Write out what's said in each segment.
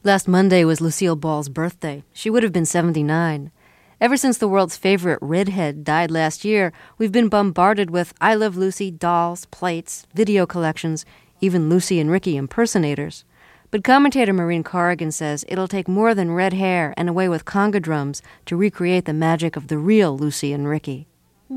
Last Monday was Lucille Ball's birthday. She would have been 79. Ever since the world's favorite redhead died last year, we've been bombarded with I Love Lucy dolls, plates, video collections, even Lucy and Ricky impersonators. But commentator Maureen Corrigan says it'll take more than red hair and a way with conga drums to recreate the magic of the real Lucy and Ricky.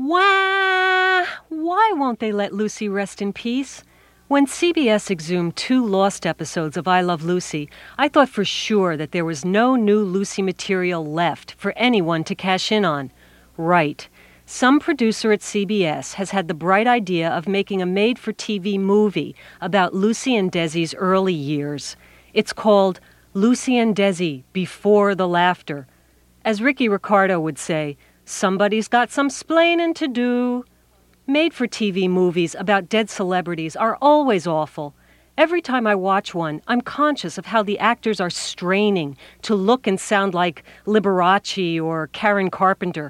Wah! Why won't they let Lucy rest in peace? When CBS exhumed 2 lost episodes of I Love Lucy, I thought for sure that there was no new Lucy material left for anyone to cash in on. Right. Some producer at CBS has had the bright idea of making a made-for-TV movie about Lucy and Desi's early years. It's called Lucy and Desi Before the Laughter. As Ricky Ricardo would say, somebody's got some splainin' to do. Made-for-TV movies about dead celebrities are always awful. Every time I watch one, I'm conscious of how the actors are straining to look and sound like Liberace or Karen Carpenter.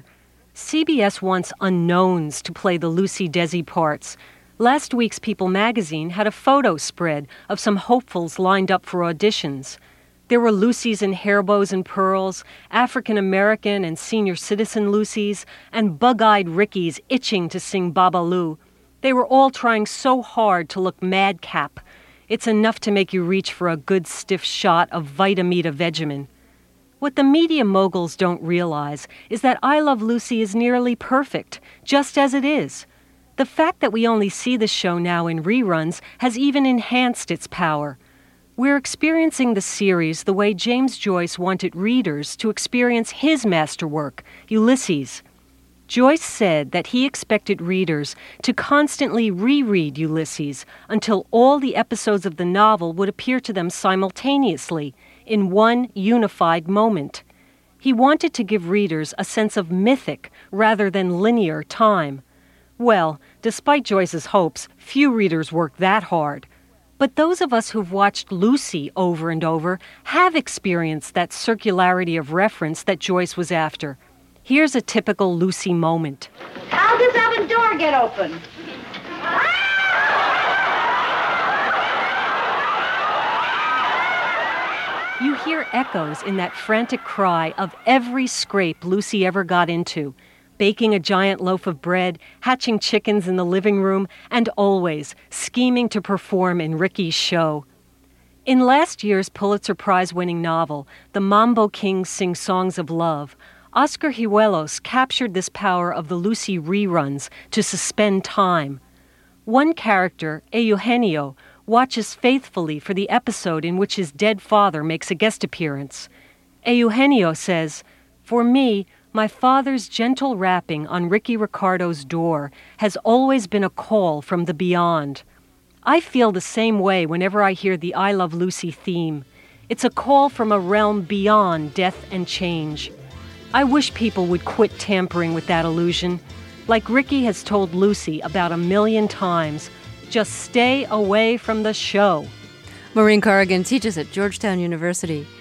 CBS wants unknowns to play the Lucy Desi parts. Last week's People magazine had a photo spread of some hopefuls lined up for auditions. There were Lucys in hair bows and pearls, African-American and senior citizen Lucys, and bug-eyed Rickies itching to sing Babalu. They were all trying so hard to look madcap. It's enough to make you reach for a good stiff shot of Vitamita Vegemin. What the media moguls don't realize is that I Love Lucy is nearly perfect, just as it is. The fact that we only see the show now in reruns has even enhanced its power. We're experiencing the series the way James Joyce wanted readers to experience his masterwork, Ulysses. Joyce said that he expected readers to constantly reread Ulysses until all the episodes of the novel would appear to them simultaneously, in one unified moment. He wanted to give readers a sense of mythic rather than linear time. Well, despite Joyce's hopes, few readers worked that hard. But those of us who've watched Lucy over and over have experienced that circularity of reference that Joyce was after. Here's a typical Lucy moment. How'd this oven door get open? You hear echoes in that frantic cry of every scrape Lucy ever got into. Baking a giant loaf of bread, hatching chickens in the living room, and always scheming to perform in Ricky's show. In last year's Pulitzer Prize-winning novel, The Mambo Kings Sing Songs of Love, Oscar Huelos captured this power of the Lucy reruns to suspend time. One character, Eugenio, watches faithfully for the episode in which his dead father makes a guest appearance. Eugenio says, "For me, my father's gentle rapping on Ricky Ricardo's door has always been a call from the beyond." I feel the same way whenever I hear the I Love Lucy theme. It's a call from a realm beyond death and change. I wish people would quit tampering with that illusion. Like Ricky has told Lucy about 1,000,000 times, just stay away from the show. Maureen Corrigan teaches at Georgetown University.